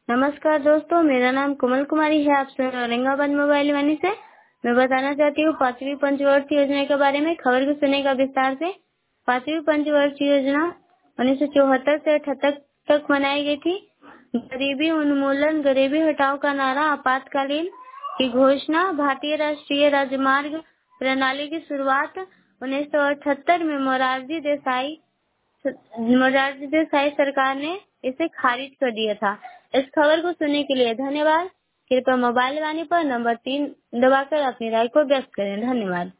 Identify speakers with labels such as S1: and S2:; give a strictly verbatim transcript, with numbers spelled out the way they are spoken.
S1: नमस्कार दोस्तों, मेरा नाम कोमल कुमारी है। आप सुन रहे हैं औरंगाबाद मोबाइल वाणी से। मैं बताना चाहती हूँ पांचवी पंचवर्षीय योजना के बारे में। खबर को सुनेगा विस्तार से। पांचवी पंचवर्षीय योजना उन्नीस सौ चौहत्तर से अठहत्तर तक बनाई गई थी। गरीबी उन्मूलन, गरीबी हटाओ का नारा, आपातकालीन की घोषणा, भारतीय राष्ट्रीय राजमार्ग प्रणाली की शुरुआत। उन्नीस सौ अठहत्तर में मोरारजी देसाई मोरारजी देसाई सरकार ने इसे खारिज कर दिया था। इस खबर को सुनने के लिए धन्यवाद। कृपया मोबाइल वाणी पर नंबर तीन दबाकर अपनी राय को व्यक्त करें। धन्यवाद।